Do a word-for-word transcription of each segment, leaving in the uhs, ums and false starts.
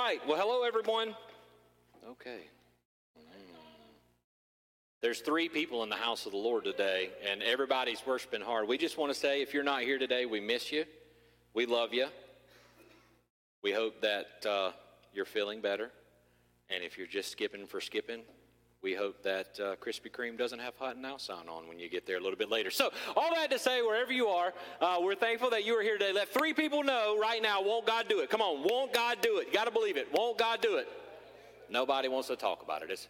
right. Well, hello, everyone. Okay. There's three people in the house of the Lord today, and everybody's worshiping hard. We just want to say, if you're not here today, we miss you. We love you. We hope that uh, you're feeling better. And if you're just skipping for skipping, we hope that uh, Krispy Kreme doesn't have hot and now sign on when you get there a little bit later. So all that to say, wherever you are, uh, we're thankful that you are here today. Let three people know right now, won't God do it? Come on, won't God do it? You got to believe it. Won't God do it? Nobody wants to talk about it. It's,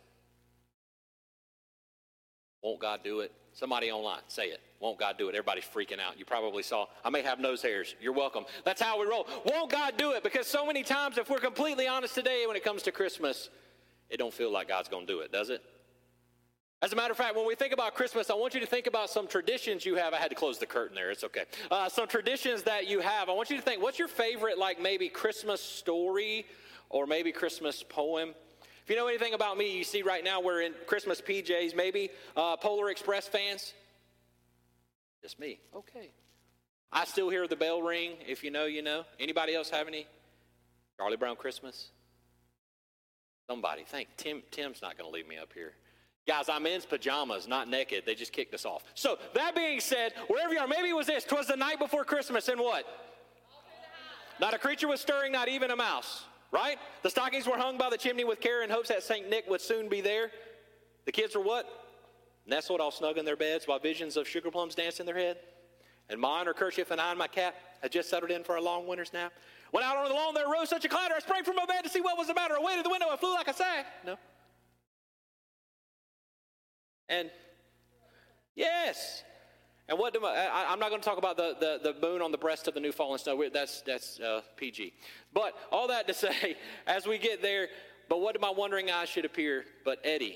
won't God do it? Somebody online, say it. Won't God do it? Everybody's freaking out. You probably saw, I may have nose hairs. You're welcome. That's how we roll. Won't God do it? Because so many times, if we're completely honest today when it comes to Christmas, it don't feel like God's going to do it, does it? As a matter of fact, when we think about Christmas, I want you to think about some traditions you have. I had to close the curtain there. It's okay. Uh, some traditions that you have. I want you to think, what's your favorite, like maybe Christmas story or maybe Christmas poem? If you know anything about me, you see right now we're in Christmas P Js, maybe uh, Polar Express fans. Just me. Okay. I still hear the bell ring. If you know, you know. Anybody else have any? Charlie Brown Christmas? Somebody. Thank Tim. Tim's not going to leave me up here. Guys, I'm in pajamas, not naked. They just kicked us off. So that being said, wherever you are, maybe it was this. 'Twas the night before Christmas, and what? Not a creature was stirring, not even a mouse. Right? The stockings were hung by the chimney with care in hopes that Saint Nick would soon be there. The kids were what? Nestled all snug in their beds while visions of sugar plums danced in their head. And Ma and her kerchief and I and my cap had just settled in for a long winter's nap. Went out on the lawn, there rose such a clatter. I sprang from my bed to see what was the matter. Away to the window, I flew like a sag. No. And, yes. And what do I, I, I'm not going to talk about the, the, the moon on the breast of the new fallen snow. That's, that's uh, P G. But all that to say, as we get there, but what do my wondering eyes should appear but Eddie?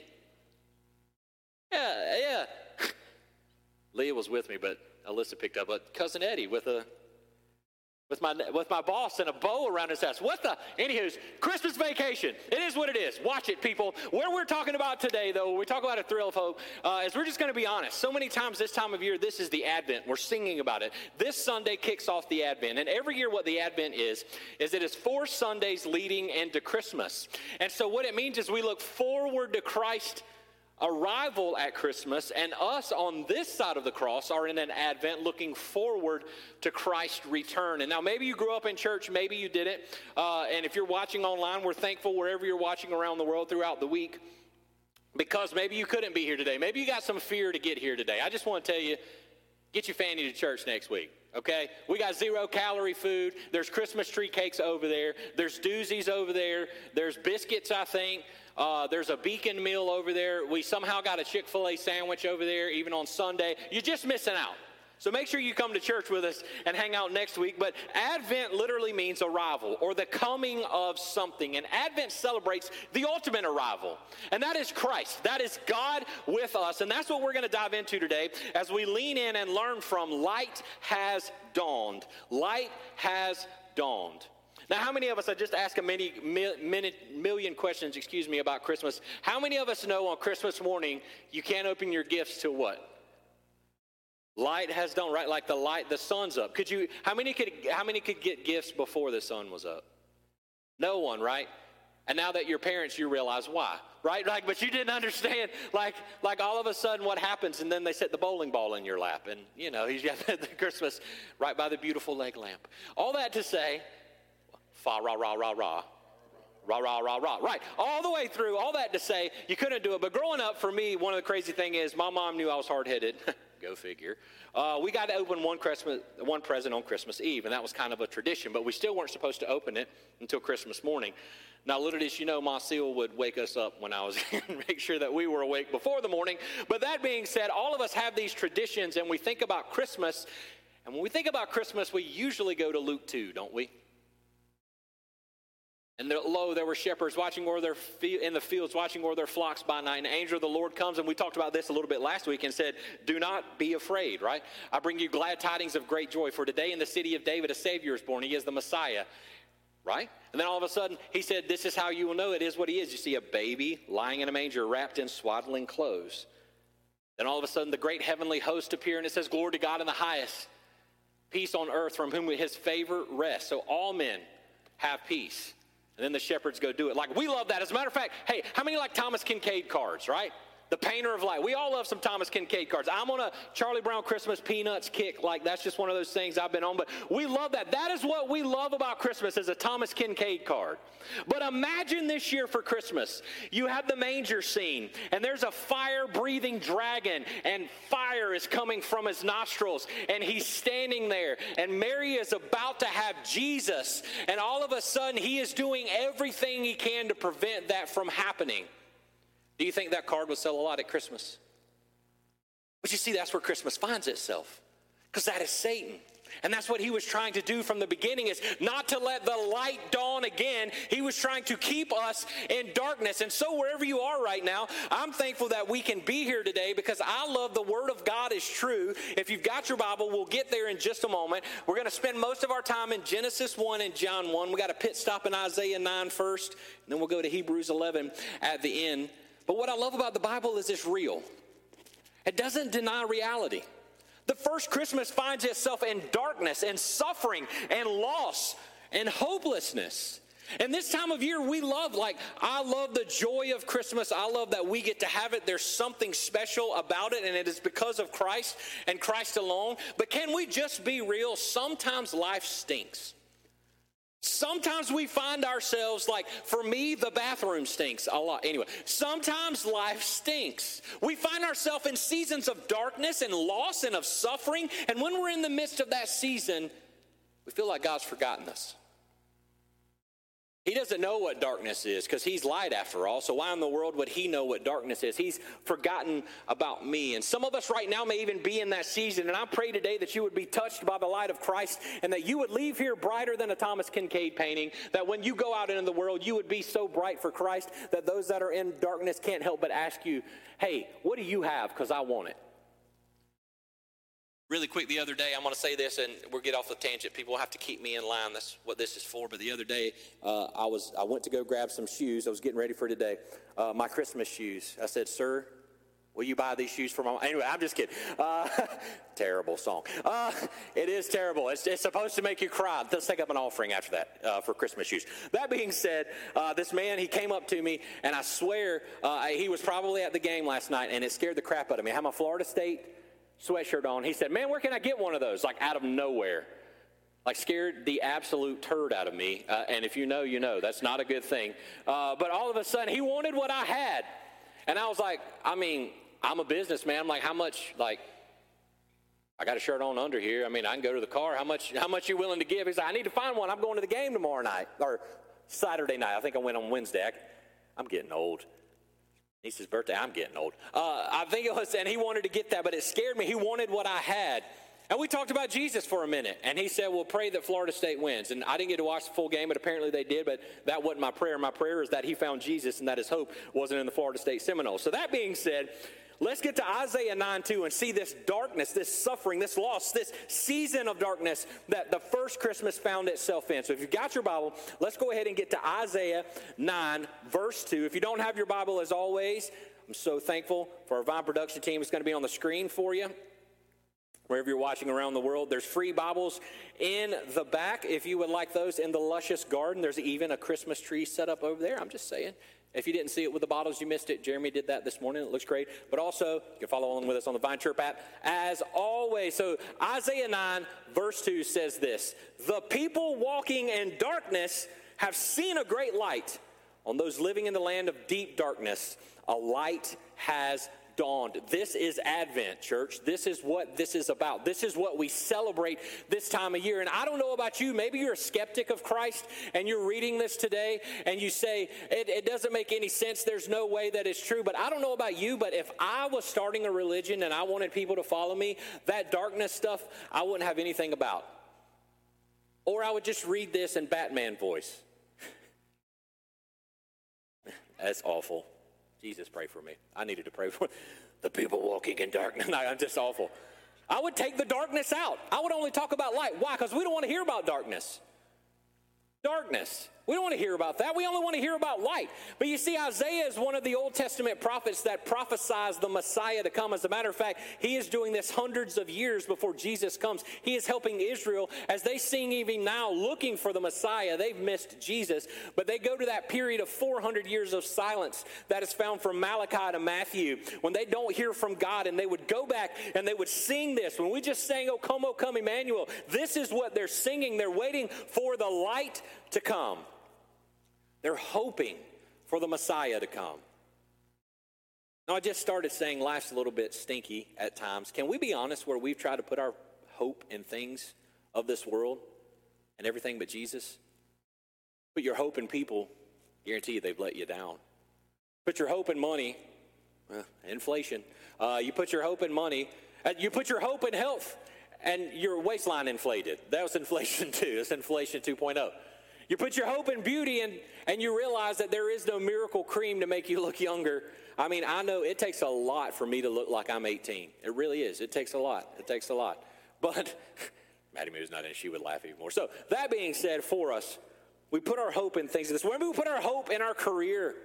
Yeah, yeah. Leah was with me, but Alyssa picked up. But cousin Eddie with a with my with my boss and a bow around his house. What the? Anywho's Christmas vacation. It is what it is. Watch it, people. Where we're talking about today, though, we talk about a thrill of hope, uh, is we're just going to be honest. So many times this time of year, this is the Advent. We're singing about it. This Sunday kicks off the Advent. And every year what the Advent is, is it is four Sundays leading into Christmas. And so what it means is we look forward to Christ arrival at Christmas, and us on this side of the cross are in an Advent looking forward to Christ's return. And now maybe you grew up in church, maybe you didn't, uh, and if you're watching online, we're thankful wherever you're watching around the world throughout the week, because maybe you couldn't be here today. Maybe you got some fear to get here today. I just want to tell you, get your fanny to church next week. Okay, we got zero calorie food. There's Christmas tree cakes over there. There's doozies over there. There's biscuits, I think. Uh, there's a Beacon meal over there. We somehow got a Chick-fil-A sandwich over there, even on Sunday. You're just missing out. So make sure you come to church with us and hang out next week. But Advent literally means arrival or the coming of something. And Advent celebrates the ultimate arrival. And that is Christ. That is God with us. And that's what we're going to dive into today as we lean in and learn from Light Has Dawned. Light has dawned. Now, how many of us, I just asked a many, many, million questions, excuse me, about Christmas. How many of us know on Christmas morning you can't open your gifts till what? Light has dawned, right? Like the light, the sun's up. Could you, how many could, how many could get gifts before the sun was up? No one, right? And now that you're parents, you realize why, right? Like, but you didn't understand, like, like all of a sudden what happens, and then they set the bowling ball in your lap, and, you know, he's got the Christmas right by the beautiful leg lamp. All that to say, fa, ra, ra, ra, ra. Rah, rah, rah, rah. Right. All the way through, all that to say, you couldn't do it. But growing up, for me, one of the crazy things is my mom knew I was hard-headed. Go figure. Uh, we got to open one Christmas, one present on Christmas Eve, and that was kind of a tradition. But we still weren't supposed to open it until Christmas morning. Now, little did you know, Ma Seal would wake us up when I was here and make sure that we were awake before the morning. But that being said, all of us have these traditions, and we think about Christmas. And when we think about Christmas, we usually go to Luke two, don't we? And there, lo, there were shepherds watching o'er their fe- in the fields, watching o'er their flocks by night. And the angel of the Lord comes, and we talked about this a little bit last week, and said, do not be afraid, right? I bring you glad tidings of great joy, for today in the city of David a Savior is born. He is the Messiah, right? And then all of a sudden, he said, this is how you will know it is what he is. You see a baby lying in a manger, wrapped in swaddling clothes. Then all of a sudden, the great heavenly host appear, and it says, glory to God in the highest, peace on earth from whom his favor rests. So all men have peace And then the shepherds go do it. Like, we love that. As a matter of fact, hey, how many like Thomas Kincaid cards, right? The painter of light. We all love some Thomas Kincaid cards. I'm on a Charlie Brown Christmas Peanuts kick. Like, that's just one of those things I've been on. But we love that. That is what we love about Christmas, is a Thomas Kincaid card. But imagine this year for Christmas. You have the manger scene, and there's a fire-breathing dragon, and fire is coming from his nostrils, and he's standing there, and Mary is about to have Jesus, and all of a sudden he is doing everything he can to prevent that from happening. Do you think that card would sell a lot at Christmas? But you see, that's where Christmas finds itself, because that is Satan. And that's what he was trying to do from the beginning, is not to let the light dawn again. He was trying to keep us in darkness. And so wherever you are right now, I'm thankful that we can be here today, because I love the Word of God is true. If you've got your Bible, we'll get there in just a moment. We're going to spend most of our time in Genesis one and John one. We got a pit stop in Isaiah nine first, and then we'll go to Hebrews eleven at the end. But what I love about the Bible is it's real. It doesn't deny reality. The first Christmas finds itself in darkness and suffering and loss and hopelessness. And this time of year, we love, like, I love the joy of Christmas. I love that we get to have it. There's something special about it, and it is because of Christ and Christ alone. But can we just be real? Sometimes life stinks. Sometimes we find ourselves, like, for me, the bathroom stinks a lot. Anyway, sometimes life stinks. We find ourselves in seasons of darkness and loss and of suffering. And when we're in the midst of that season, we feel like God's forgotten us. He doesn't know what darkness is, because he's light after all. So why in the world would he know what darkness is? He's forgotten about me. And some of us right now may even be in that season. And I pray today that you would be touched by the light of Christ, and that you would leave here brighter than a Thomas Kincaid painting. That when you go out into the world, you would be so bright for Christ that those that are in darkness can't help but ask you, hey, what do you have? Because I want it. Really quick, the other day, I'm going to say this, and we'll get off the tangent. People have to keep me in line. That's what this is for. But the other day, uh, I was I went to go grab some shoes. I was getting ready for today, uh, my Christmas shoes. I said, sir, will you buy these shoes for my mom? Anyway, I'm just kidding. Uh, terrible song. Uh, it is terrible. It's, it's supposed to make you cry. Let's take up an offering after that uh, for Christmas shoes. That being said, uh, this man, he came up to me, and I swear uh, he was probably at the game last night, and it scared the crap out of me. I had my Florida State sweatshirt on. He said, man, where can I get one of those? Like, out of nowhere. Like, scared the absolute turd out of me. Uh, and if you know, you know. That's not a good thing. Uh, but all of a sudden, he wanted what I had. And I was like, I mean, I'm a businessman. I'm like, how much, like, I got a shirt on under here. I mean, I can go to the car. How much, how much you willing to give? He's like, I need to find one. I'm going to the game tomorrow night. Or Saturday night. I think I went on Wednesday. I, I'm getting old. Niece's birthday, I'm getting old. Uh, I think it was, and he wanted to get that, but it scared me. He wanted what I had. And we talked about Jesus for a minute, and he said, well, pray that Florida State wins. And I didn't get to watch the full game, but apparently they did, but that wasn't my prayer. My prayer is that he found Jesus and that his hope wasn't in the Florida State Seminoles. So that being said, let's get to Isaiah nine two and see this darkness, this suffering, this loss, this season of darkness that the first Christmas found itself in. So if you've got your Bible, let's go ahead and get to Isaiah nine, verse two. If you don't have your Bible, as always, I'm so thankful for our Vine production team. It's going to be on the screen for you. Wherever you're watching around the world, there's free Bibles in the back. If you would like those in the luscious garden, there's even a Christmas tree set up over there. I'm just saying. If you didn't see it with the bottles, you missed it. Jeremy did that this morning. It looks great. But also, you can follow along with us on the Vine Chirp app as always. So Isaiah nine, verse two says this: the people walking in darkness have seen a great light. On those living in the land of deep darkness, a light has dawned. This is Advent, church. This is what this is about. This is what we celebrate this time of year. And I don't know about you. Maybe you're a skeptic of Christ and you're reading this today and you say, it, it doesn't make any sense. There's no way that it's true. But I don't know about you, but if I was starting a religion and I wanted people to follow me, that darkness stuff, I wouldn't have anything about. Or I would just read this in Batman voice. That's awful. Jesus, pray for me. I needed to pray for the people walking in darkness. No, I'm just awful. I would take the darkness out. I would only talk about light. Why? Because we don't want to hear about darkness. Darkness. We don't want to hear about that. We only want to hear about light. But you see, Isaiah is one of the Old Testament prophets that prophesies the Messiah to come. As a matter of fact, he is doing this hundreds of years before Jesus comes. He is helping Israel as they sing even now looking for the Messiah. They've missed Jesus, but they go to that period of four hundred years of silence that is found from Malachi to Matthew when they don't hear from God, and they would go back and they would sing this. When we just sang, "O come, O come, Emmanuel," this is what they're singing. They're waiting for the light to come. They're hoping for the Messiah to come. Now, I just started saying life's a little bit stinky at times. Can we be honest where we've tried to put our hope in things of this world and everything but Jesus? Put your hope in people, guarantee you they've let you down. Put your hope in money, well, inflation. Uh, you put your hope in money. Uh, you put your hope in health, and your waistline inflated. That was inflation too. It's inflation two point oh. You put your hope in beauty, and, and you realize that there is no miracle cream to make you look younger. I mean, I know it takes a lot for me to look like I'm eighteen. It really is. It takes a lot. It takes a lot. But Maddie Moo's not in. She would laugh even more. So that being said, for us, we put our hope in things like this. Maybe we put our hope in our career.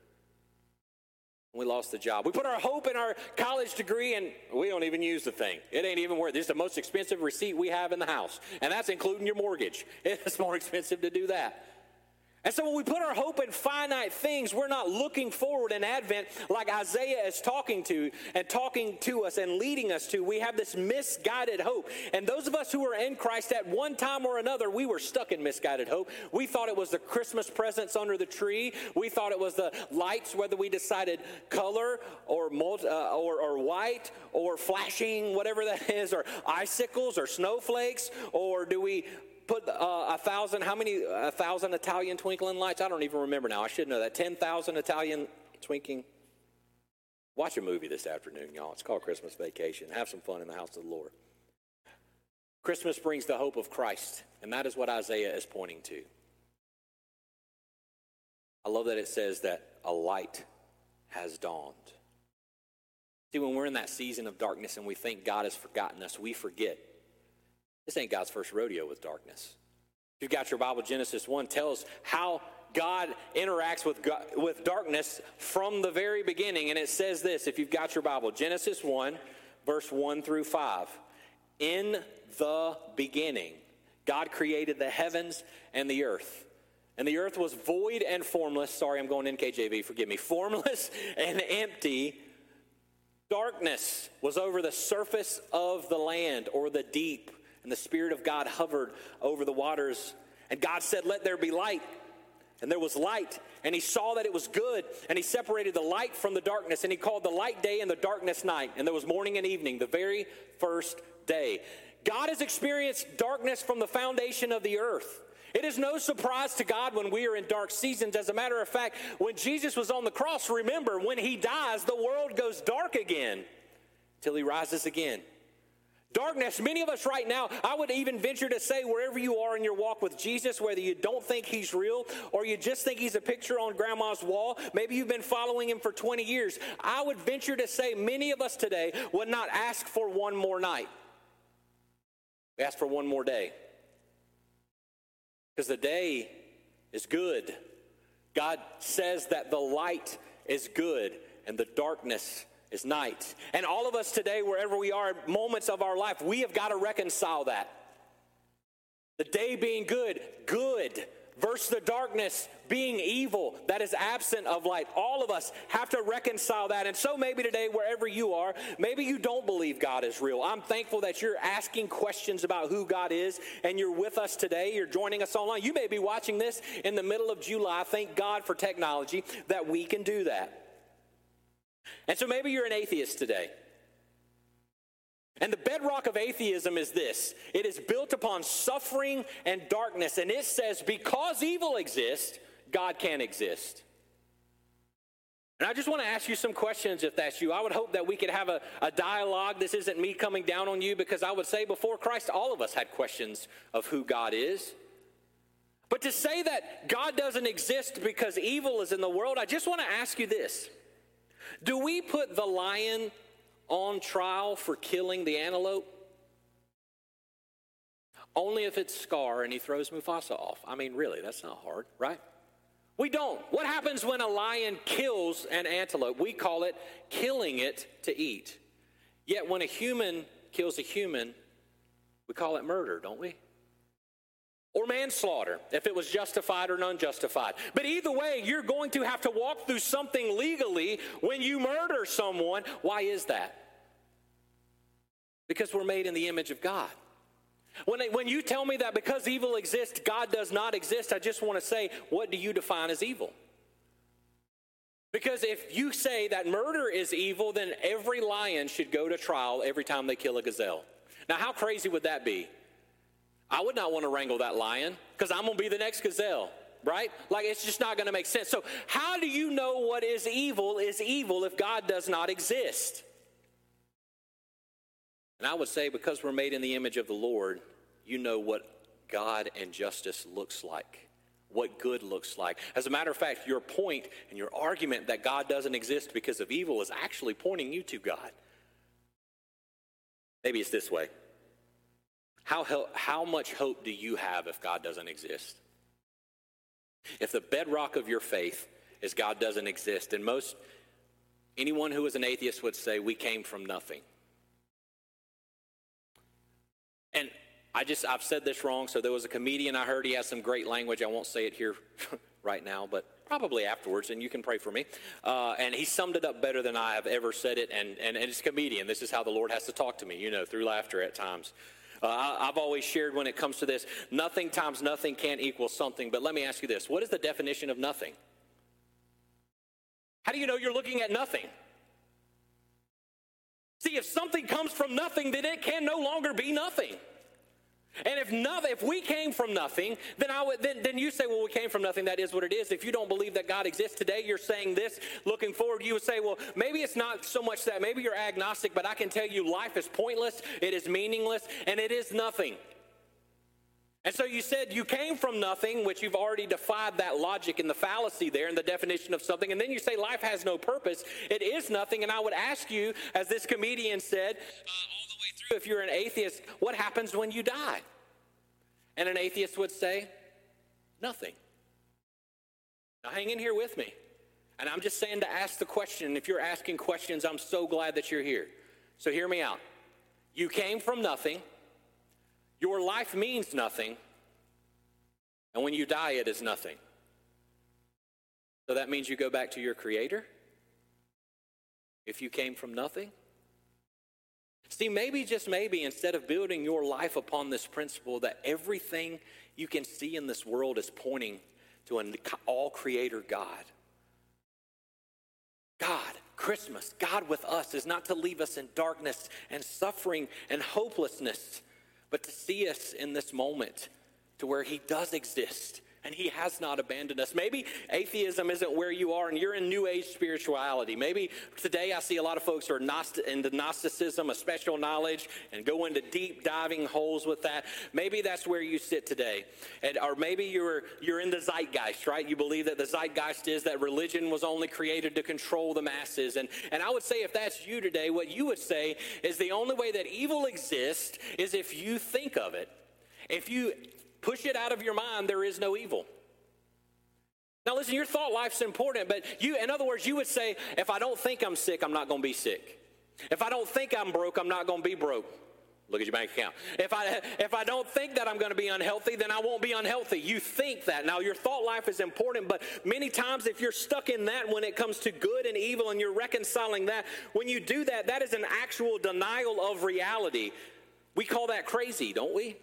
We lost the job. We put our hope in our college degree, and we don't even use the thing. It ain't even worth it. This is the most expensive receipt we have in the house, and that's including your mortgage. It's more expensive to do that. And so when we put our hope in finite things, we're not looking forward in Advent like Isaiah is talking to and talking to us and leading us to. We have this misguided hope. And those of us who are in Christ at one time or another, we were stuck in misguided hope. We thought it was the Christmas presents under the tree. We thought it was the lights, whether we decided color or, multi, uh, or, or white or flashing, whatever that is, or icicles or snowflakes, or do we put uh, a thousand, how many, a thousand Italian twinkling lights? I don't even remember now. I should know that. ten thousand Italian twinkling. Watch a movie this afternoon, y'all. It's called Christmas Vacation. Have some fun in the house of the Lord. Christmas brings the hope of Christ, and that is what Isaiah is pointing to. I love that it says that a light has dawned. See, when we're in that season of darkness and we think God has forgotten us, we forget. This ain't God's first rodeo with darkness. If you've got your Bible, Genesis one tells how God interacts with God, with darkness from the very beginning. And it says this, if you've got your Bible, Genesis one, verse one through five. In the beginning, God created the heavens and the earth. And the earth was void and formless. Sorry, I'm going N K J V, forgive me. Formless and empty. Darkness was over the surface of the land, or the deep. And the Spirit of God hovered over the waters. And God said, "Let there be light." And there was light. And he saw that it was good. And he separated the light from the darkness. And he called the light day and the darkness night. And there was morning and evening, the very first day. God has experienced darkness from the foundation of the earth. It is no surprise to God when we are in dark seasons. As a matter of fact, when Jesus was on the cross, remember, when he dies, the world goes dark again till he rises again. Darkness, many of us right now, I would even venture to say wherever you are in your walk with Jesus, whether you don't think he's real or you just think he's a picture on grandma's wall, maybe you've been following him for twenty years, I would venture to say many of us today would not ask for one more night. We ask for one more day. Because the day is good. God says that the light is good and the darkness is night. And all of us today, wherever we are, moments of our life, we have got to reconcile that. The day being good, good, versus the darkness being evil, that is absent of light. All of us have to reconcile that. And so maybe today, wherever you are, maybe you don't believe God is real. I'm thankful that you're asking questions about who God is, and you're with us today. You're joining us online. You may be watching this in the middle of July. Thank God for technology that we can do that. And so maybe you're an atheist today. And the bedrock of atheism is this. It is built upon suffering and darkness. And it says because evil exists, God can't exist. And I just want to ask you some questions if that's you. I would hope that we could have a, a dialogue. This isn't me coming down on you, because I would say before Christ, all of us had questions of who God is. But to say that God doesn't exist because evil is in the world, I just want to ask you this. Do we put the lion on trial for killing the antelope? Only if it's Scar and he throws Mufasa off. I mean, really, that's not hard, right? We don't. What happens when a lion kills an antelope? We call it killing it to eat. Yet when a human kills a human, we call it murder, don't we? Or manslaughter, if it was justified or unjustified. But either way, you're going to have to walk through something legally when you murder someone. Why is that? Because we're made in the image of God. When, when you tell me that because evil exists, God does not exist, I just want to say, what do you define as evil? Because if you say that murder is evil, then every lion should go to trial every time they kill a gazelle. Now, how crazy would that be? I would not want to wrangle that lion because I'm going to be the next gazelle, right? Like, it's just not going to make sense. So how do you know what is evil is evil if God does not exist? And I would say because we're made in the image of the Lord, you know what God and justice looks like, what good looks like. As a matter of fact, your point and your argument that God doesn't exist because of evil is actually pointing you to God. Maybe it's this way. How, how much hope do you have if God doesn't exist? If the bedrock of your faith is God doesn't exist, and most, anyone who is an atheist would say we came from nothing. And I just, I've said this wrong, so there was a comedian I heard, he has some great language, I won't say it here right now, but probably afterwards, and you can pray for me. Uh, and he summed it up better than I have ever said it, and, and, and it's a comedian. This is how the Lord has to talk to me, you know, through laughter at times. Uh, I, I've always shared when it comes to this, nothing times nothing can't equal something, but let me ask you this, what is the definition of nothing? How do you know you're looking at nothing? See, if something comes from nothing, then it can no longer be nothing. And if nothing, if we came from nothing, then I would then, then you say, well, we came from nothing. That is what it is. If you don't believe that God exists today, you're saying this. Looking forward, you would say, well, maybe it's not so much that. Maybe you're agnostic, but I can tell you life is pointless, it is meaningless, and it is nothing. And so you said you came from nothing, which you've already defied that logic and the fallacy there and the definition of something. And then you say life has no purpose. It is nothing. And I would ask you, as this comedian said, uh, all the way through, if you're an atheist, what happens when you die? And an atheist would say, nothing. Now hang in here with me. And I'm just saying to ask the question. If you're asking questions, I'm so glad that you're here. So hear me out. You came from nothing. Your life means nothing, and when you die, it is nothing. So that means you go back to your Creator? If you came from nothing? See, maybe, just maybe, instead of building your life upon this principle that everything you can see in this world is pointing to an all-creator God. God, Christmas, God with us is not to leave us in darkness and suffering and hopelessness, but to see us in this moment to where he does exist and he has not abandoned us. Maybe atheism isn't where you are and you're in New Age spirituality. Maybe today I see a lot of folks who are Gnostic, into Gnosticism, a special knowledge, and go into deep diving holes with that. Maybe that's where you sit today. And, or maybe you're you're in the zeitgeist, right? You believe that the zeitgeist is that religion was only created to control the masses. And, and I would say if that's you today, what you would say is the only way that evil exists is if you think of it. If you push it out of your mind, there is no evil. Now listen, your thought life's important, but you, in other words, you would say, if I don't think I'm sick, I'm not going to be sick. If I don't think I'm broke, I'm not going to be broke. Look at your bank account. If I if I don't think that I'm going to be unhealthy, then I won't be unhealthy. You think that. Now, your thought life is important, but many times if you're stuck in that when it comes to good and evil and you're reconciling that, when you do that, that is an actual denial of reality. We call that crazy, don't we?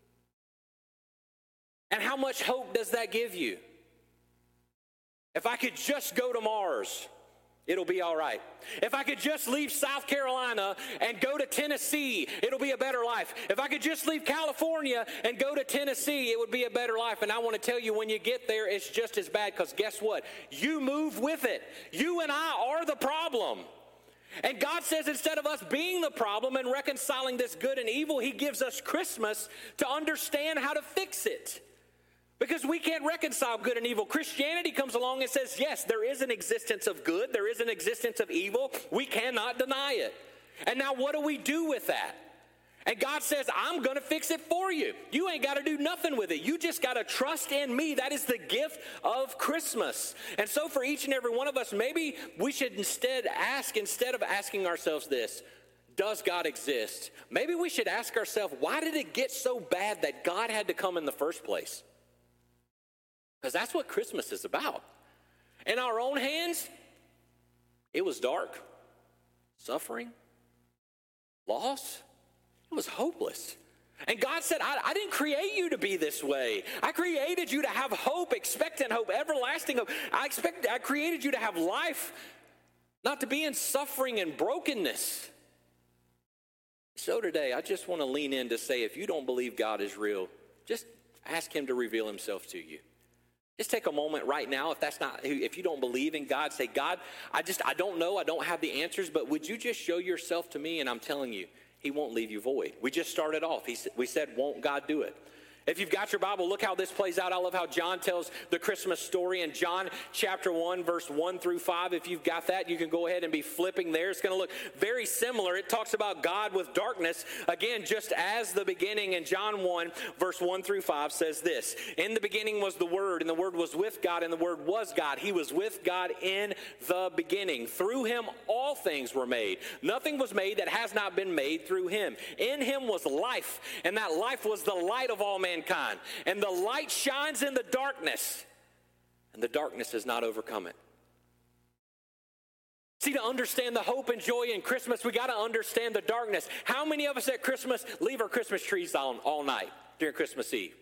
And how much hope does that give you? If I could just go to Mars, it'll be all right. If I could just leave South Carolina and go to Tennessee, it'll be a better life. If I could just leave California and go to Tennessee, it would be a better life. And I want to tell you, when you get there, it's just as bad, because guess what? You move with it. You and I are the problem. And God says instead of us being the problem and reconciling this good and evil, he gives us Christmas to understand how to fix it. Because we can't reconcile good and evil. Christianity comes along and says, yes, there is an existence of good. There is an existence of evil. We cannot deny it. And now what do we do with that? And God says, I'm going to fix it for you. You ain't got to do nothing with it. You just got to trust in me. That is the gift of Christmas. And so for each and every one of us, maybe we should instead ask, instead of asking ourselves this, does God exist? Maybe we should ask ourselves, why did it get so bad that God had to come in the first place? Because that's what Christmas is about. In our own hands, it was dark, suffering, loss. It was hopeless. And God said, I, I didn't create you to be this way. I created you to have hope, expectant hope, everlasting hope. I expect, I created you to have life, not to be in suffering and brokenness. So today, I just want to lean in to say, if you don't believe God is real, just ask him to reveal himself to you. Just take a moment right now. If that's not, if you don't believe in God, say, God, I just, I don't know. I don't have the answers, but would you just show yourself to me? And I'm telling you, he won't leave you void. We just started off. He, we said, won't God do it? If you've got your Bible, look how this plays out. I love how John tells the Christmas story in John chapter one, verse one through five. If you've got that, you can go ahead and be flipping there. It's going to look very similar. It talks about God with darkness. Again, just as the beginning in John one, verse one through five says this. In the beginning was the Word, and the Word was with God, and the Word was God. He was with God in the beginning. Through him all things were made. Nothing was made that has not been made through him. In him was life, and that life was the light of all men. Mankind. And the light shines in the darkness, and the darkness has not overcome it. See, to understand the hope and joy in Christmas, we got to understand the darkness. How many of us at Christmas leave our Christmas trees on all night during Christmas Eve?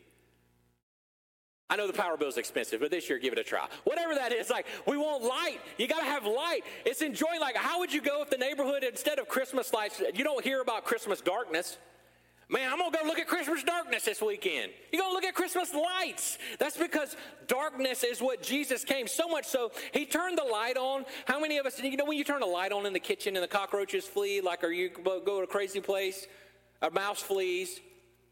I know the power bill is expensive, but this year, give it a try. Whatever that is, like, we want light. You got to have light. It's enjoying. Like, how would you go if the neighborhood, instead of Christmas lights, you don't hear about Christmas darkness? Man, I'm going to go look at Christmas darkness this weekend. You're going to look at Christmas lights. That's because darkness is what Jesus came. So much so, he turned the light on. How many of us, you know, when you turn a light on in the kitchen and the cockroaches flee, like, or you go to a crazy place, a mouse flees.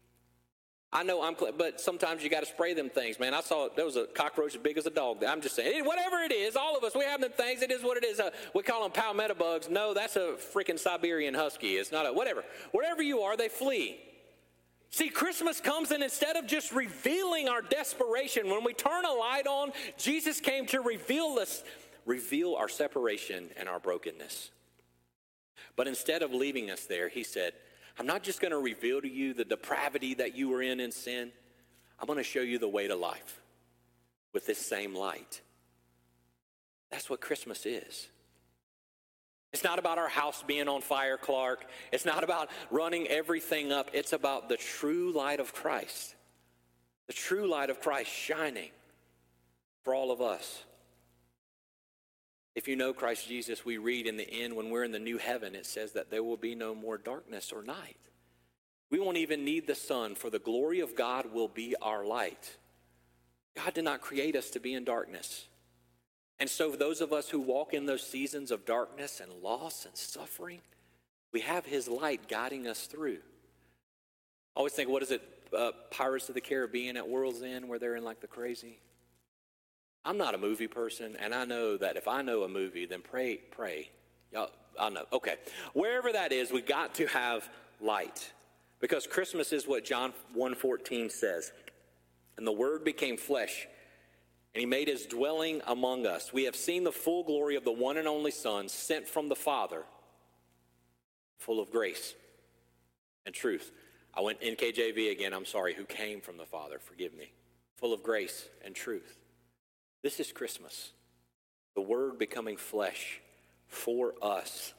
I know I'm, but sometimes you got to spray them things, man. I saw, there was a cockroach as big as a dog. I'm just saying, whatever it is, all of us, we have them things. It is what it is. Uh, we call them palmetto bugs. No, that's a freaking Siberian husky. It's not a, whatever. Wherever you are, they flee. See, Christmas comes, and instead of just revealing our desperation, when we turn a light on, Jesus came to reveal us, reveal our separation and our brokenness. But instead of leaving us there, he said, I'm not just going to reveal to you the depravity that you were in in sin. I'm going to show you the way to life with this same light. That's what Christmas is. It's not about our house being on fire, Clark. It's not about running everything up. It's about the true light of Christ. The true light of Christ shining for all of us. If you know Christ Jesus, we read in the end, when we're in the new heaven, it says that there will be no more darkness or night. We won't even need the sun, for the glory of God will be our light. God did not create us to be in darkness. And so those of us who walk in those seasons of darkness and loss and suffering, we have his light guiding us through. I always think, what is it, uh, Pirates of the Caribbean at World's End, where they're in like the crazy? I'm not a movie person, and I know that if I know a movie, then pray, pray. Y'all, I know. Okay. Wherever that is, we got to have light. Because Christmas is what John one fourteen says. And the Word became flesh, and he made his dwelling among us. We have seen the full glory of the one and only Son, sent from the Father, full of grace and truth. I went N K J V again, I'm sorry, who came from the Father, forgive me. Full of grace and truth. This is Christmas. The Word becoming flesh for us.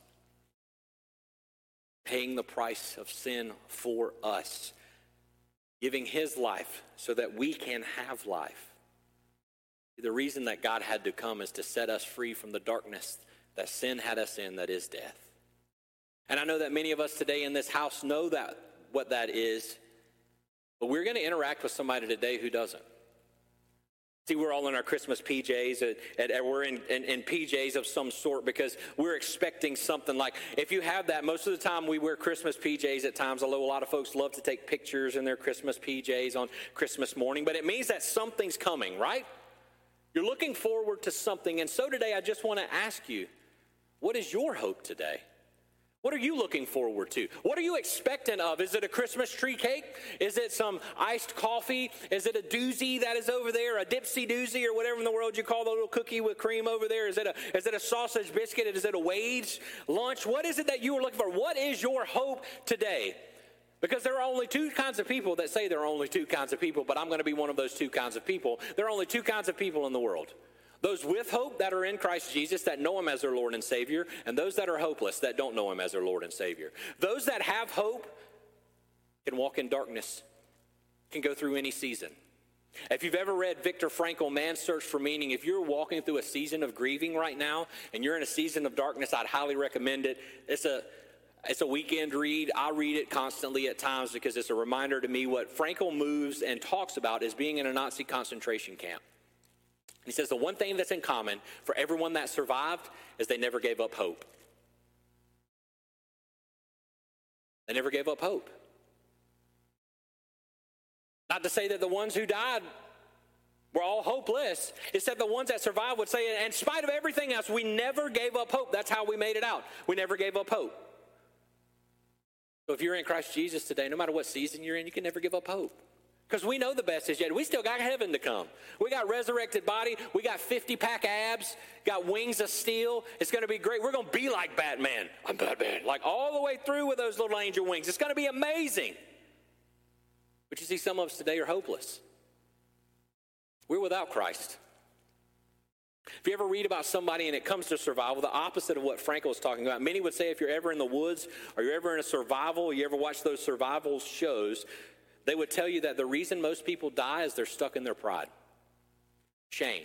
Paying the price of sin for us. Giving his life so that we can have life. The reason that God had to come is to set us free from the darkness that sin had us in, that is death. And I know that many of us today in this house know that what that is, but we're going to interact with somebody today who doesn't. See, we're all in our Christmas P Js, and, and we're in, in, in P Js of some sort because we're expecting something. Like, if you have that, most of the time we wear Christmas P Js at times, although a lot of folks love to take pictures in their Christmas P Js on Christmas morning, but it means that something's coming, right? You're looking forward to something. And so today I just want to ask you, what is your hope today? What are you looking forward to? What are you expectant of? Is it a Christmas tree cake? Is it some iced coffee? Is it a doozy that is over there, a dipsy doozy or whatever in the world you call the little cookie with cream over there? Is it a, is it a sausage biscuit? Is it a wage lunch? What is it that you are looking for? What is your hope today? Because there are only two kinds of people that say there are only two kinds of people, but I'm going to be one of those two kinds of people. There are only two kinds of people in the world. Those with hope that are in Christ Jesus, that know him as their Lord and Savior, and those that are hopeless that don't know him as their Lord and Savior. Those that have hope can walk in darkness, can go through any season. If you've ever read Viktor Frankl, Man's Search for Meaning, if you're walking through a season of grieving right now, and you're in a season of darkness, I'd highly recommend it. It's a It's a weekend read. I read it constantly at times because it's a reminder to me what Frankl moves and talks about is being in a Nazi concentration camp. He says the one thing that's in common for everyone that survived is they never gave up hope. They never gave up hope. Not to say that the ones who died were all hopeless. It said the ones that survived would say, in spite of everything else, we never gave up hope. That's how we made it out. We never gave up hope. So if you're in Christ Jesus today, no matter what season you're in, you can never give up hope. Because we know the best is yet. We still got heaven to come. We got resurrected body. We got fifty-pack abs. Got wings of steel. It's going to be great. We're going to be like Batman. I'm Batman. Like all the way through with those little angel wings. It's going to be amazing. But you see, some of us today are hopeless. We're without Christ. If you ever read about somebody and it comes to survival, the opposite of what Frankl was talking about, many would say if you're ever in the woods or you're ever in a survival, or you ever watch those survival shows, they would tell you that the reason most people die is they're stuck in their pride. Shame.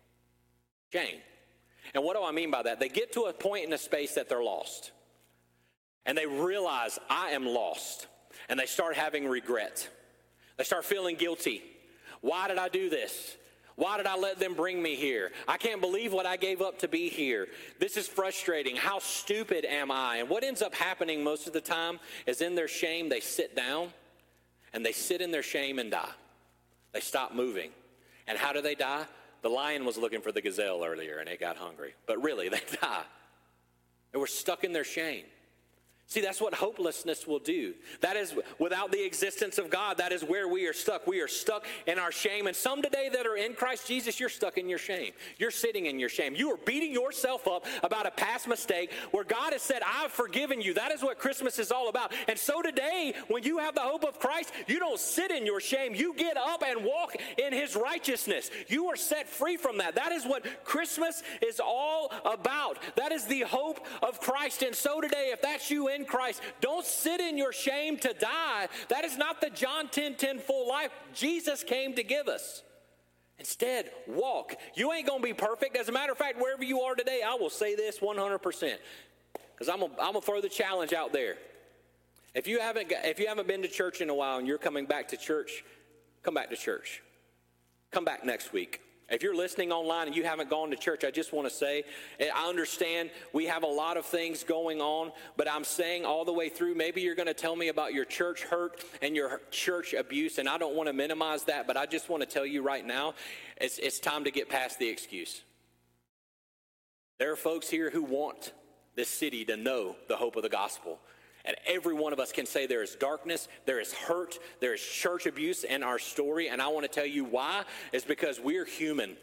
Shame. And what do I mean by that? They get to a point in a space that they're lost. And they realize, I am lost. And they start having regret. They start feeling guilty. Why did I do this? Why did I let them bring me here? I can't believe what I gave up to be here. This is frustrating. How stupid am I? And what ends up happening most of the time is in their shame, they sit down and they sit in their shame and die. They stop moving. And how do they die? The lion was looking for the gazelle earlier and it got hungry. But really, they die. They were stuck in their shame. See, that's what hopelessness will do. That is, without the existence of God, that is where we are stuck. We are stuck in our shame. And some today that are in Christ Jesus, you're stuck in your shame. You're sitting in your shame. You are beating yourself up about a past mistake where God has said, I've forgiven you. That is what Christmas is all about. And so today, when you have the hope of Christ, you don't sit in your shame. You get up and walk in his righteousness. You are set free from that. That is what Christmas is all about. That is the hope of Christ. And so today, if that's you in Christ, don't sit in your shame to die. That is not the John ten ten full life Jesus came to give us. Instead, walk. You ain't going to be perfect. As a matter of fact, wherever you are today, I will say this one hundred percent. Because I'm going to throw the challenge out there. If you haven't if you haven't been to church in a while and you're coming back to church, come back to church. Come back next week. If you're listening online and you haven't gone to church, I just want to say, I understand we have a lot of things going on, but I'm saying all the way through, maybe you're going to tell me about your church hurt and your church abuse, and I don't want to minimize that, but I just want to tell you right now, it's, it's time to get past the excuse. There are folks here who want this city to know the hope of the gospel. And every one of us can say there is darkness, there is hurt, there is church abuse in our story. And I want to tell you why. It's because we're human.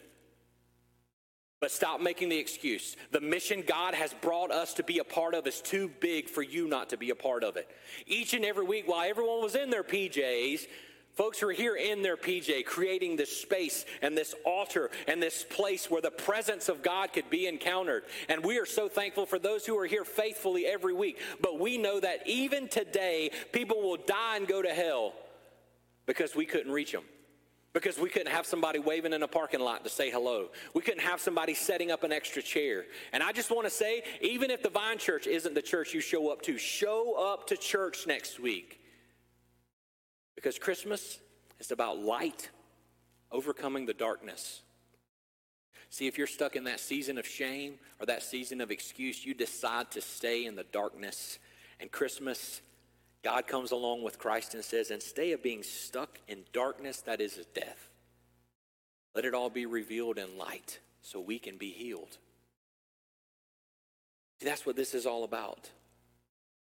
But stop making the excuse. The mission God has brought us to be a part of is too big for you not to be a part of it. Each and every week while everyone was in their P Js, folks who are here in their P J, creating this space and this altar and this place where the presence of God could be encountered. And we are so thankful for those who are here faithfully every week. But we know that even today, people will die and go to hell because we couldn't reach them. Because we couldn't have somebody waving in a parking lot to say hello. We couldn't have somebody setting up an extra chair. And I just want to say, even if the Vine Church isn't the church you show up to, show up to church next week. Because Christmas is about light overcoming the darkness. See, if you're stuck in that season of shame or that season of excuse, you decide to stay in the darkness. And Christmas, God comes along with Christ and says, instead of being stuck in darkness, that is death, let it all be revealed in light so we can be healed. See, that's what this is all about.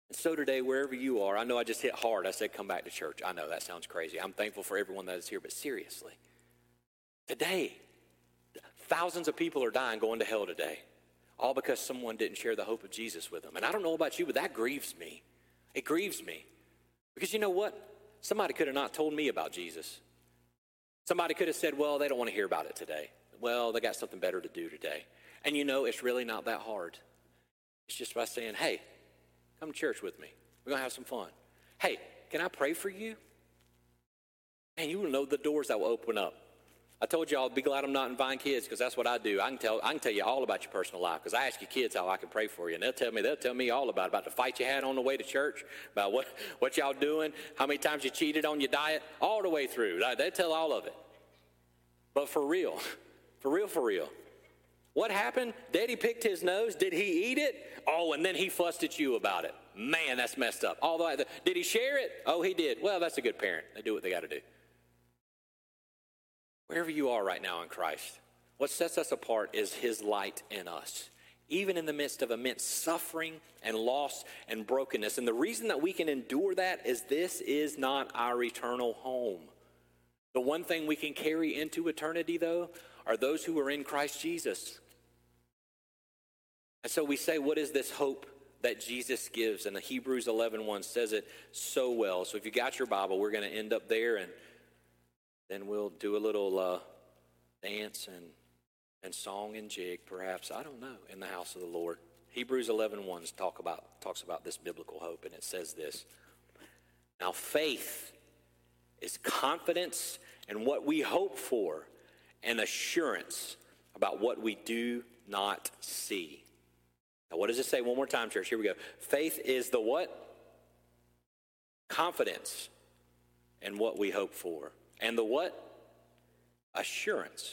And so today, wherever you are, I know I just hit hard. I said, come back to church. I know that sounds crazy. I'm thankful for everyone that is here, but seriously, today, thousands of people are dying going to hell today, all because someone didn't share the hope of Jesus with them. And I don't know about you, but that grieves me. It grieves me. Because you know what? Somebody could have not told me about Jesus. Somebody could have said, well, they don't want to hear about it today. Well, they got something better to do today. And you know, it's really not that hard. It's just by saying, hey, come to church with me. We're going to have some fun. Hey, can I pray for you? And you will know the doors that will open up. I told you I'll be glad I'm not inviting kids because that's what I do. I can tell I can tell you all about your personal life because I ask your kids how I can pray for you. And they'll tell me, they'll tell me all about it, about the fight you had on the way to church, about what, what y'all doing, how many times you cheated on your diet, all the way through. They tell all of it. But for real, for real, for real. What happened? Daddy picked his nose. Did he eat it? Oh, and then he fussed at you about it. Man, that's messed up. Although, did he share it? Oh, he did. Well, that's a good parent. They do what they got to do. Wherever you are right now in Christ, what sets us apart is his light in us, even in the midst of immense suffering and loss and brokenness. And the reason that we can endure that is this is not our eternal home. The one thing we can carry into eternity, though, are those who are in Christ Jesus. And so we say, what is this hope that Jesus gives? And the Hebrews eleven one says it so well. So if you got your Bible, we're going to end up there, and then we'll do a little uh, dance and, and song and jig, perhaps, I don't know, in the house of the Lord. Hebrews eleven one talk about, talks about this biblical hope, and it says this. Now faith is confidence in what we hope for and assurance about what we do not see. Now, what does it say? One more time, church. Here we go. Faith is the what? Confidence in what we hope for. And the what? Assurance.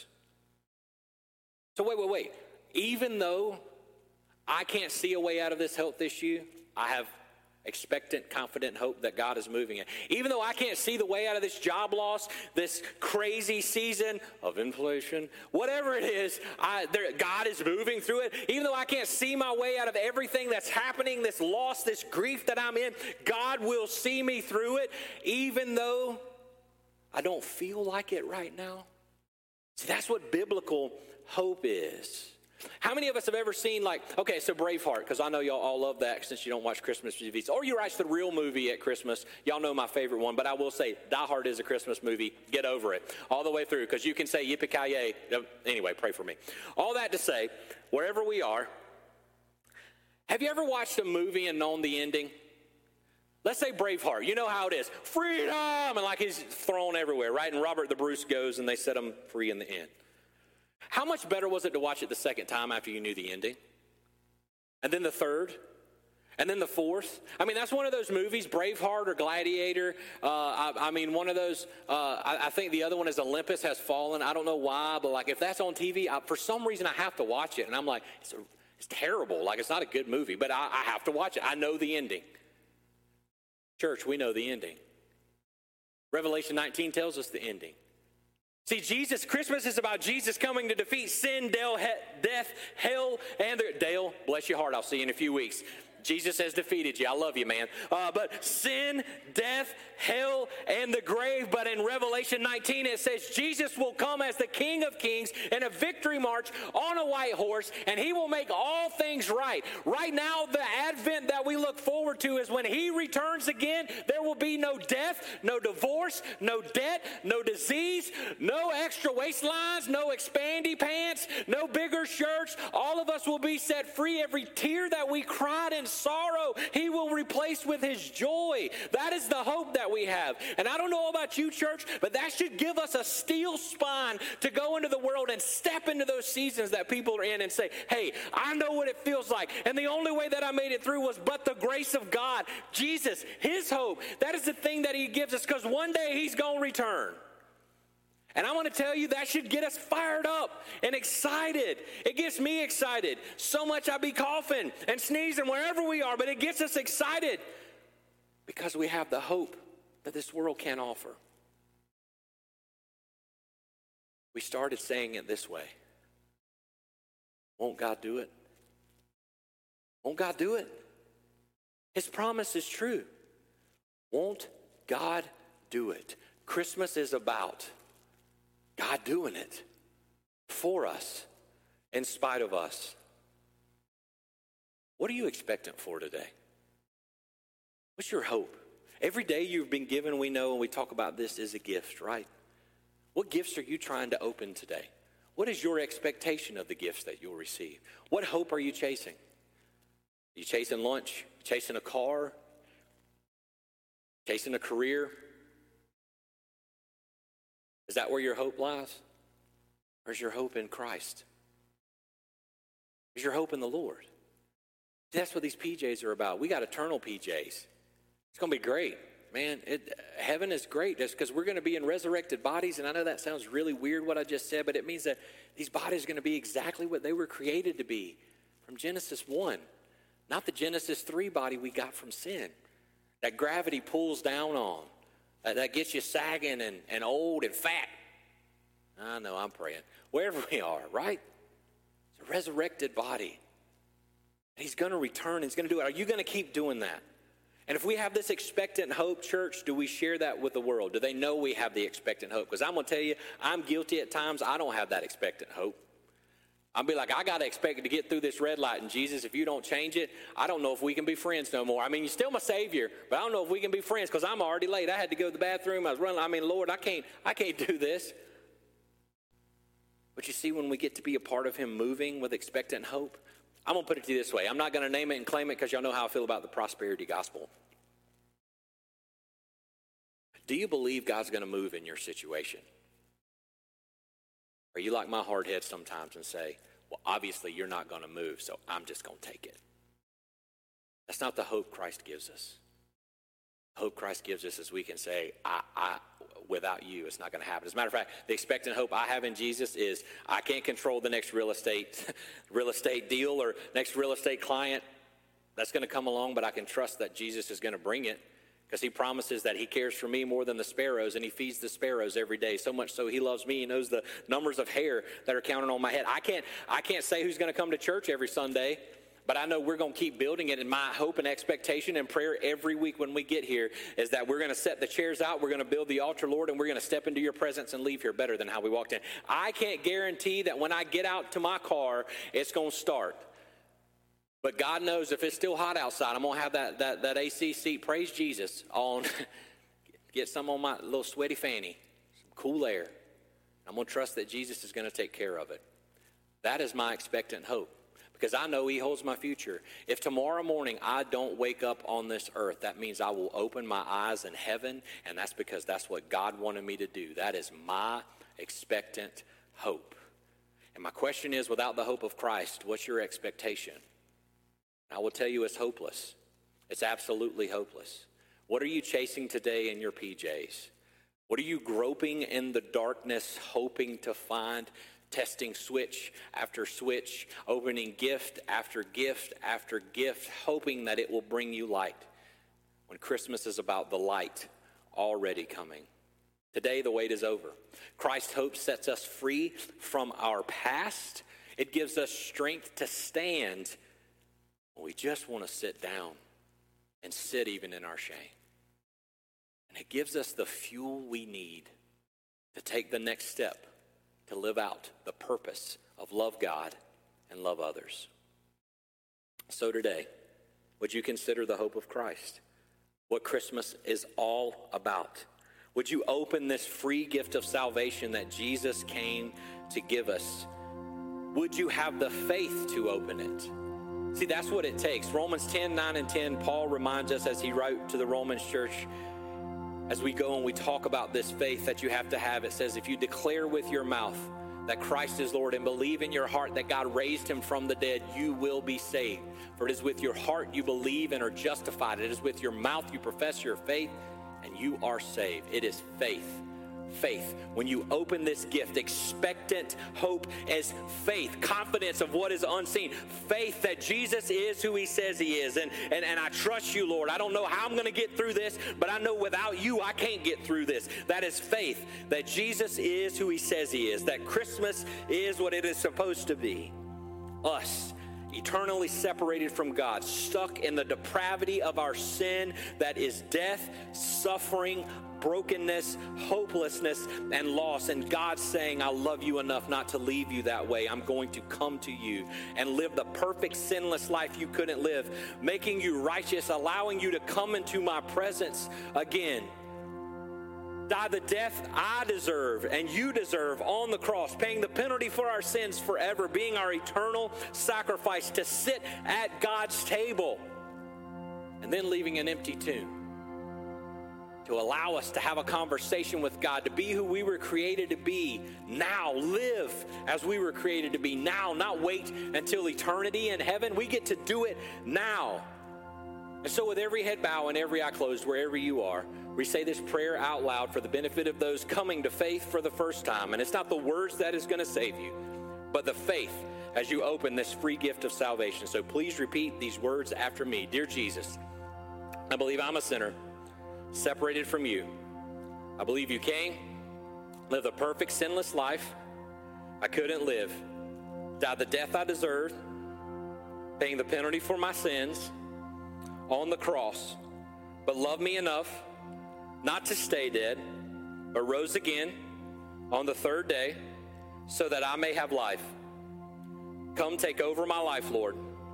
So wait, wait, wait. Even though I can't see a way out of this health issue, I have expectant, confident hope that God is moving it. Even though I can't see the way out of this job loss, this crazy season of inflation, whatever it is, I, there, God is moving through it. Even though I can't see my way out of everything that's happening, this loss, this grief that I'm in, God will see me through it, even though I don't feel like it right now. See, that's what biblical hope is. How many of us have ever seen, like, okay, so Braveheart, because I know y'all all love that since you don't watch Christmas movies, or you watch the real movie at Christmas. Y'all know my favorite one, but I will say Die Hard is a Christmas movie. Get over it all the way through, because you can say yippee-ki-yay. Anyway, pray for me. All that to say, wherever we are, have you ever watched a movie and known the ending? Let's say Braveheart. You know how it is. Freedom! And like he's thrown everywhere, right? And Robert the Bruce goes and they set him free in the end. How much better was it to watch it the second time after you knew the ending? And then the third? And then the fourth? I mean, that's one of those movies, Braveheart or Gladiator. Uh, I, I mean, one of those, uh, I, I think the other one is Olympus Has Fallen. I don't know why, but like if that's on T V, I, for some reason I have to watch it. And I'm like, it's, a, it's terrible. Like it's not a good movie, but I, I have to watch it. I know the ending. Church, we know the ending. Revelation nineteen tells us the ending. See, Jesus, Christmas is about Jesus coming to defeat sin, death, hell, and the, Dale, bless your heart, I'll see you in a few weeks. Jesus has defeated you. I love you, man. Uh, but sin, death, hell, and the grave. But in Revelation nineteen, it says Jesus will come as the King of Kings in a victory march on a white horse, and he will make all things right. Right now, the advent that we look forward to is when he returns again, there will be no death, no divorce, no debt, no disease, no extra waistlines, no expandy pants, no bigger shirts. All of us will be set free. Every tear that we cried in sorrow, he will replace with his joy. That is the hope that we have. And I don't know about you, church, but that should give us a steel spine to go into the world and step into those seasons that people are in and say, hey, I know what it feels like. And the only way that I made it through was but the grace of God. Jesus, his hope, that is the thing that he gives us, because one day he's going to return. And I want to tell you, that should get us fired up and excited. It gets me excited. So much I be coughing and sneezing wherever we are, but it gets us excited because we have the hope that this world can't offer. We started saying it this way. Won't God do it? Won't God do it? His promise is true. Won't God do it? Christmas is about God doing it for us, in spite of us. What are you expectant for today? What's your hope? Every day you've been given, we know, and we talk about this, is a gift, right? What gifts are you trying to open today? What is your expectation of the gifts that you'll receive? What hope are you chasing? Are you chasing lunch? Chasing a car? Chasing a career? Is that where your hope lies? Or is your hope in Christ? Is your hope in the Lord? That's what these P Js are about. We got eternal P Js. It's going to be great. Man, it, heaven is great. That's because we're going to be in resurrected bodies. And I know that sounds really weird what I just said, but it means that these bodies are going to be exactly what they were created to be from Genesis one. Not the Genesis three body we got from sin. That gravity pulls down on. Uh, that gets you sagging and, and old and fat. I know, I'm praying. Wherever we are, right? It's a resurrected body. And he's going to return. He's going to do it. Are you going to keep doing that? And if we have this expectant hope, church, do we share that with the world? Do they know we have the expectant hope? Because I'm going to tell you, I'm guilty at times. I don't have that expectant hope. I'll be like, I got to expect to get through this red light. And Jesus, if you don't change it, I don't know if we can be friends no more. I mean, you're still my Savior, but I don't know if we can be friends because I'm already late. I had to go to the bathroom. I was running. I mean, Lord, I can't, I can't do this. But you see, when we get to be a part of him moving with expectant hope, I'm going to put it to you this way. I'm not going to name it and claim it because y'all know how I feel about the prosperity gospel. Do you believe God's going to move in your situation? Or you like my hard head sometimes and say, well, obviously you're not going to move, so I'm just going to take it. That's not the hope Christ gives us. The hope Christ gives us is we can say, I, I, without you, it's not going to happen. As a matter of fact, the expectant hope I have in Jesus is I can't control the next real estate, real estate deal or next real estate client that's going to come along, but I can trust that Jesus is going to bring it. Because he promises that he cares for me more than the sparrows, and he feeds the sparrows every day. So much so he loves me. He knows the numbers of hair that are counted on my head. I can't, I can't say who's going to come to church every Sunday, but I know we're going to keep building it. And my hope and expectation and prayer every week when we get here is that we're going to set the chairs out, we're going to build the altar, Lord, and we're going to step into your presence and leave here better than how we walked in. I can't guarantee that when I get out to my car, it's going to start. But God knows if it's still hot outside, I'm going to have that, that, that A C seat, praise Jesus, on. Get some on my little sweaty fanny, some cool air. I'm going to trust that Jesus is going to take care of it. That is my expectant hope because I know he holds my future. If tomorrow morning I don't wake up on this earth, that means I will open my eyes in heaven, and that's because that's what God wanted me to do. That is my expectant hope. And my question is, without the hope of Christ, what's your expectation? I will tell you it's hopeless. It's absolutely hopeless. What are you chasing today in your P Js? What are you groping in the darkness, hoping to find, testing switch after switch, opening gift after gift after gift, hoping that it will bring you light when Christmas is about the light already coming? Today, the wait is over. Christ's hope sets us free from our past. It gives us strength to stand. We just want to sit down and sit even in our shame. And it gives us the fuel we need to take the next step to live out the purpose of love God and love others. So today, would you consider the hope of Christ? What Christmas is all about? Would you open this free gift of salvation that Jesus came to give us? Would you have the faith to open it? See, that's what it takes. Romans ten, nine, and ten, Paul reminds us as he wrote to the Romans church, as we go and we talk about this faith that you have to have, it says, if you declare with your mouth that Christ is Lord and believe in your heart that God raised him from the dead, you will be saved. For it is with your heart you believe and are justified. It is with your mouth you profess your faith and you are saved. It is faith. Faith. When you open this gift, expectant hope as faith, confidence of what is unseen, faith that Jesus is who he says he is. And, and, and I trust you, Lord. I don't know how I'm going to get through this, but I know without you, I can't get through this. That is faith that Jesus is who he says he is, that Christmas is what it is supposed to be. Us eternally separated from God, stuck in the depravity of our sin that is death, suffering, brokenness, hopelessness, and loss. And God saying, I love you enough not to leave you that way. I'm going to come to you and live the perfect sinless life you couldn't live, making you righteous, allowing you to come into my presence again. Die the death I deserve and you deserve on the cross, paying the penalty for our sins forever, being our eternal sacrifice to sit at God's table, and then leaving an empty tomb to allow us to have a conversation with God, to be who we were created to be now, live as we were created to be now, not wait until eternity in heaven. We get to do it now. And so with every head bowed and every eye closed, wherever you are, we say this prayer out loud for the benefit of those coming to faith for the first time. And it's not the words that is going to save you, but the faith as you open this free gift of salvation. So please repeat these words after me. Dear Jesus, I believe I'm a sinner, separated from you. I believe you came, lived a perfect sinless life I couldn't live, died the death I deserved, paying the penalty for my sins on the cross, but loved me enough not to stay dead, but rose again on the third day so that I may have life. Come take over my life, Lord.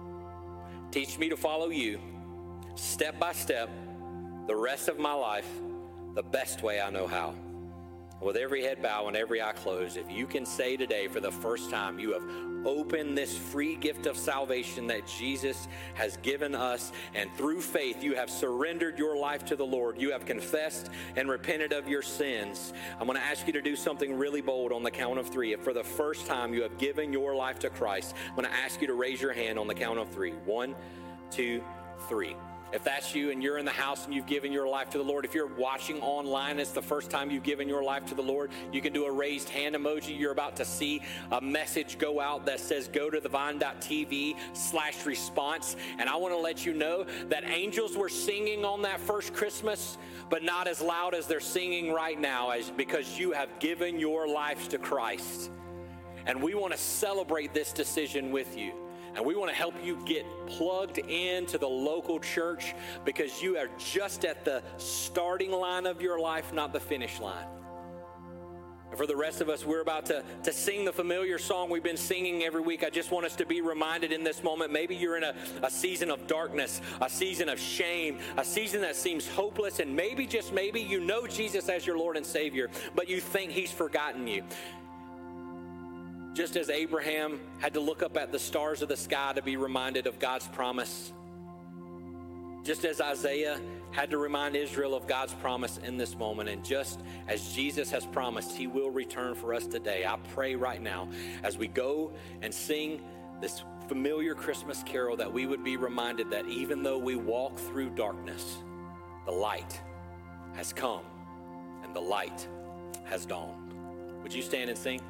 Teach me to follow you step by step the rest of my life the best way I know how. With every head bowed and every eye closed, if you can say today for the first time you have opened this free gift of salvation that Jesus has given us, and through faith you have surrendered your life to the Lord, you have confessed and repented of your sins, I'm going to ask you to do something really bold on the count of three. If for the first time you have given your life to Christ, I'm going to ask you to raise your hand on the count of three. One, two, three. If that's you and you're in the house and you've given your life to the Lord, if you're watching online, it's the first time you've given your life to the Lord, you can do a raised hand emoji. You're about to see a message go out that says go to thevine.tv slash response. And I want to let you know that angels were singing on that first Christmas, but not as loud as they're singing right now, as because you have given your life to Christ. And we want to celebrate this decision with you. And we want to help you get plugged into the local church, because you are just at the starting line of your life, not the finish line. And for the rest of us, we're about to, to sing the familiar song we've been singing every week. I just want us to be reminded in this moment, maybe you're in a, a season of darkness, a season of shame, a season that seems hopeless, and maybe, just maybe, you know Jesus as your Lord and Savior, but you think he's forgotten you. Just as Abraham had to look up at the stars of the sky to be reminded of God's promise, just as Isaiah had to remind Israel of God's promise in this moment, and just as Jesus has promised he will return for us today, I pray right now as we go and sing this familiar Christmas carol that we would be reminded that even though we walk through darkness, the light has come and the light has dawned. Would you stand and sing?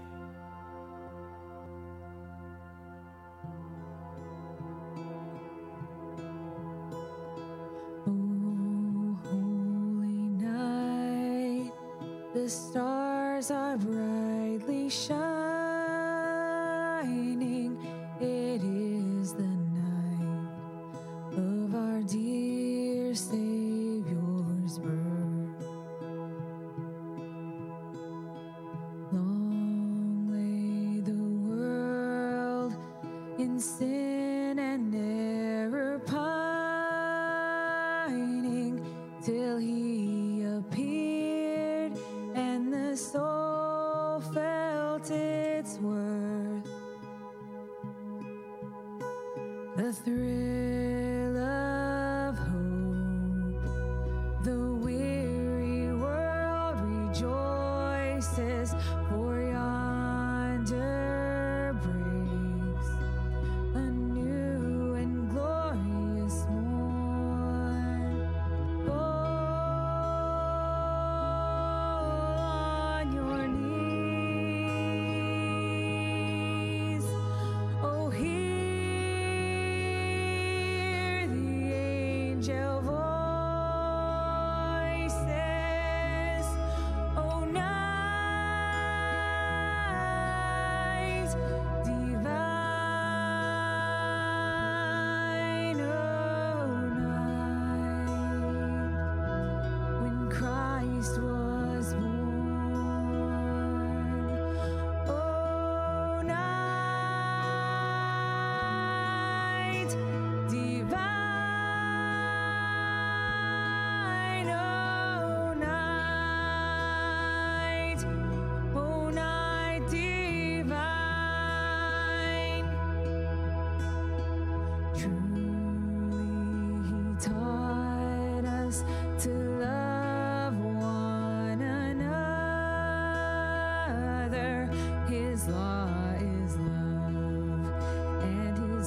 The stars are brightly shining. It is the night of our dear Savior's birth. Long lay the world in sin and error pining, till he appeared and the soul felt its worth. The thrill of hope, the weary world rejoices, for yonder breaks a new and glorious morn. Oh, hear the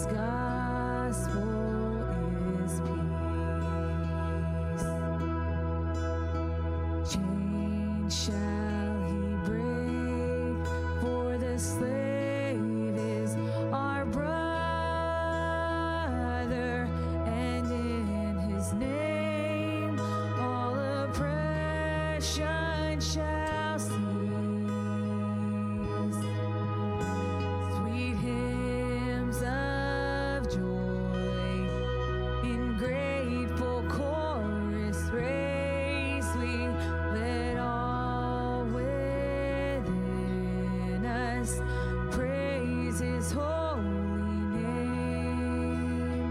gospel is peace. Chains shall he break, for the slave is our brother, and in his name all oppression shall cease. Sweet hymns of joy in grateful chorus raise we, let all within us praise his holy name.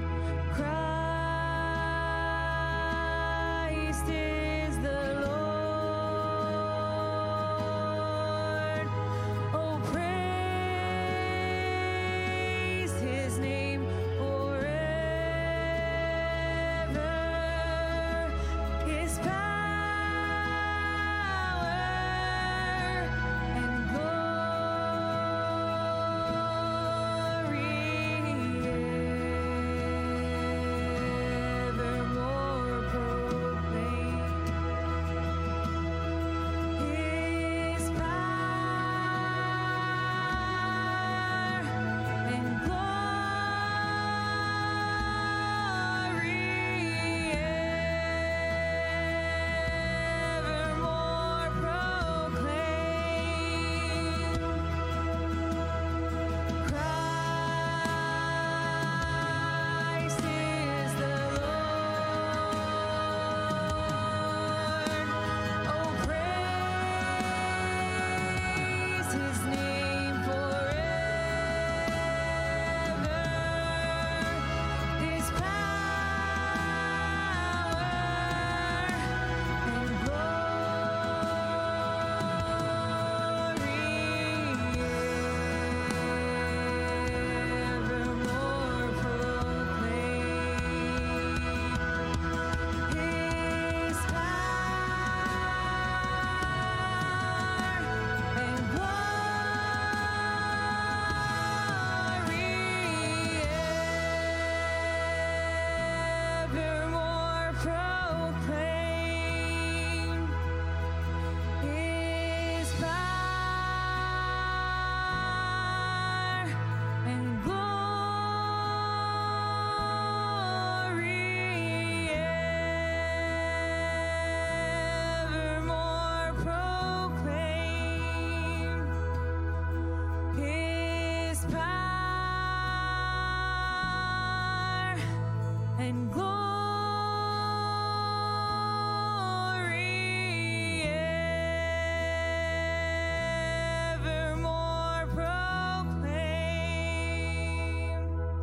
Christ is the Lord. Oh, praise his name forever. His power and glory evermore proclaim. His power and glory evermore proclaim. Christ is the Lord. Oh, praise his name forever. His power and glory evermore proclaim. His power and glory evermore proclaim. His power and glory evermore proclaim. His power and glory evermore proclaim.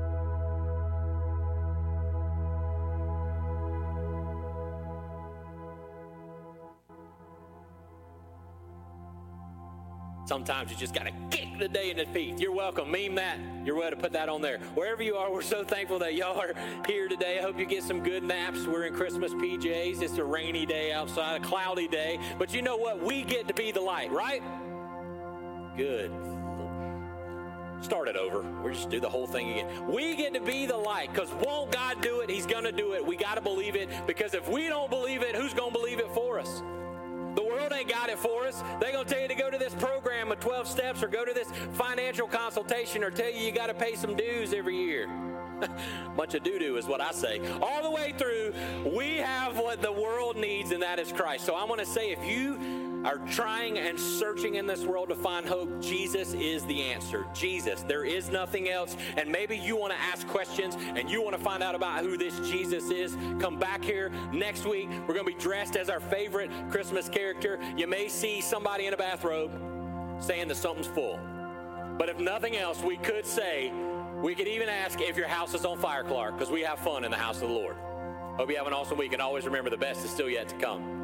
Sometimes you just got to kick the day in the teeth. You're welcome. Meme that. You're welcome to put that on there. Wherever you are, we're so thankful that y'all are here today. I hope you get some good naps. We're in Christmas P Js. It's a rainy day outside, a cloudy day. But you know what? We get to be the light, right? Good. Start it over. We'll just do the whole thing again. We get to be the light, because won't God do it? He's going to do it. We got to believe it, because if we don't believe it, who's going to believe it for us? The world ain't got it for us. They're going to tell you to go to this program of twelve steps, or go to this financial consultation, or tell you you got to pay some dues every year. Bunch of doo-doo is what I say. All the way through, we have what the world needs, and that is Christ. So I want to say, if you are trying and searching in this world to find hope, Jesus is the answer. Jesus. There is nothing else. And maybe you want to ask questions and you want to find out about who this Jesus is. Come back here next week. We're going to be dressed as our favorite Christmas character. You may see somebody in a bathrobe saying that something's full. But if nothing else, we could say, we could even ask if your house is on fire, Clark, because we have fun in the house of the Lord. Hope you have an awesome week, and always remember, the best is still yet to come.